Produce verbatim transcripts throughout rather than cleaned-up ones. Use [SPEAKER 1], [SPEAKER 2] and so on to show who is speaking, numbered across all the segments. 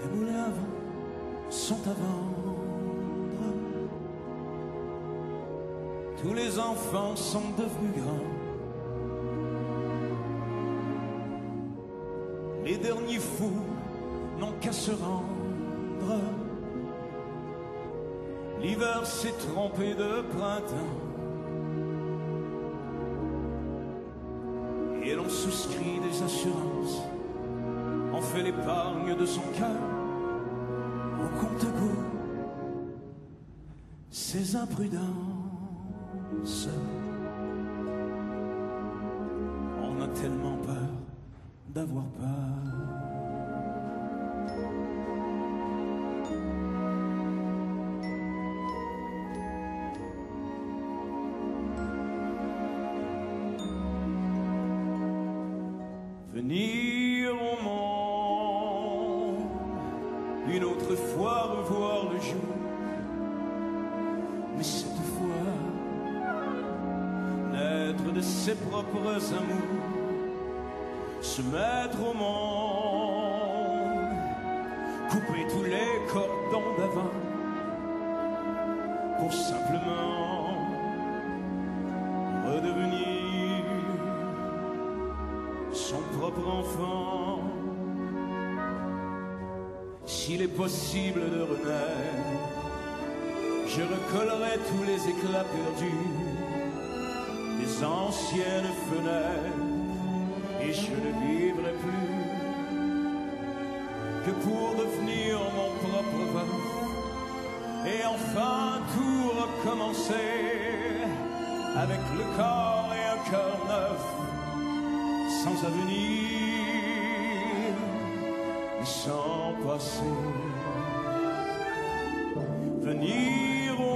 [SPEAKER 1] Les moulins à vent sont à vendre. Tous les enfants sont devenus grands. Les derniers fous n'ont qu'à se rendre. L'hiver s'est trompé de printemps. Et l'on souscrit des assurances. On fait l'épargne de son cœur. On compte gouttes ses imprudences. On a tellement peur d'avoir peur. Venir au monde, une autre fois revoir le jour, mais cette fois naître de ses propres amours, se mettre au monde, couper tous les cordons d'avant, pour simplement redevenir son propre enfant. S'il est possible de renaître, je recollerai tous les éclats perdus des anciennes fenêtres, et je ne vivrai plus que pour devenir mon propre veuf, et enfin tout recommencer avec le corps et un cœur neuf, sans avenir et sans passé. Venir au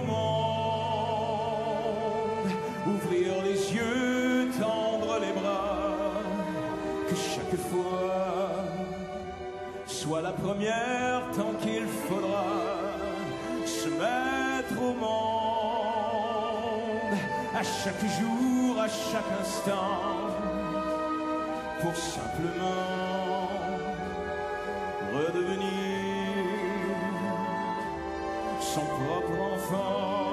[SPEAKER 1] monde, ouvrir les yeux, tendre les bras, que chaque fois soit la première tant qu'il faudra se mettre au monde, à chaque jour, à chaque instant, pour simplement redevenir son propre enfant.